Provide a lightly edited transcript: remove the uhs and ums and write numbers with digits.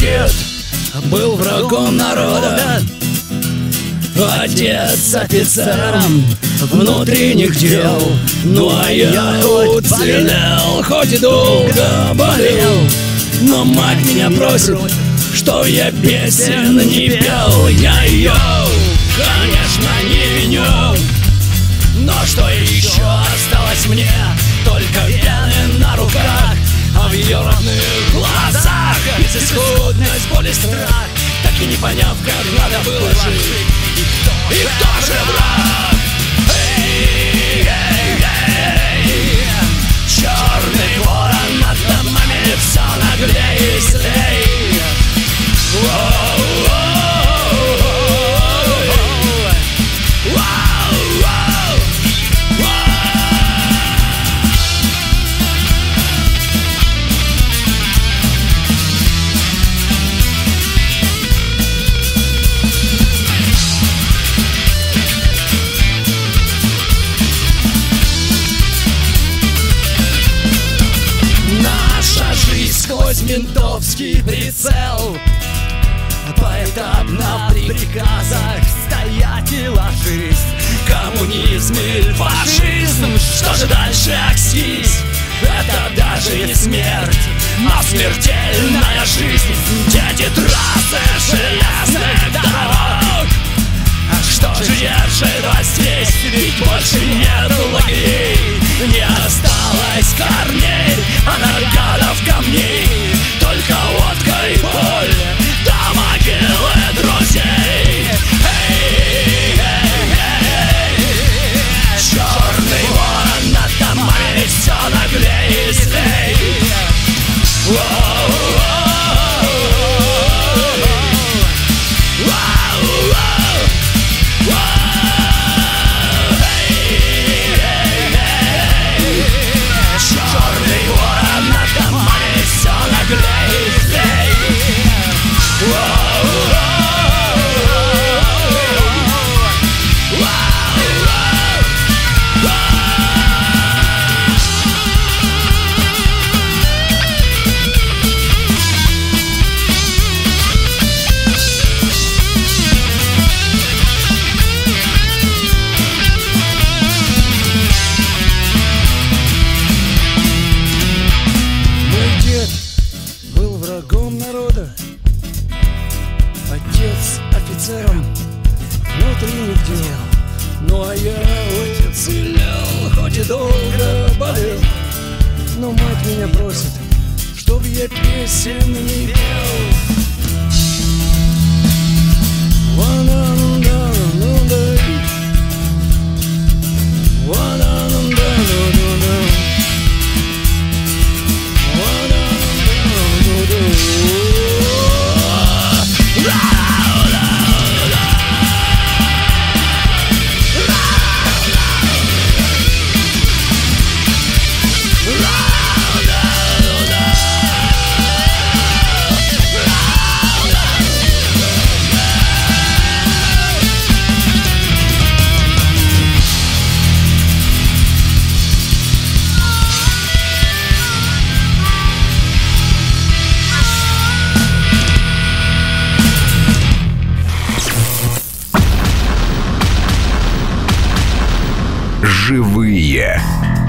дед был врагом народа, отец офицером внутренних дел. Ну а я уцелел, хоть и долго болел. Но мать меня просит, что я песен не пел. Я ее, конечно, не виню, но что еще осталось мне? Только вены на руках, а в ее родных глазах безысходность, боль и страх. Так и не поняв, как надо было жить, и кто же враг? Черный ворон над домами все наглее и злей. Сквозь ментовский прицел, поэтапно в приказах стоять и ложись. Коммунизм или фашизм, что же дальше аксись? Это даже не смерть, а смертельная жизнь. Дети трассы железных дорог, что же держит вас здесь? Ведь больше нет лагерей, не осталось корней, а нагадов камней. Только водка и боль, да могилы друзей. Черный ворон над домами все наглее и злей. Отец офицером внутренних дел. Ну а я уцелел, хоть и долго болел. Но мать меня просит, чтоб я песен не пел. Живые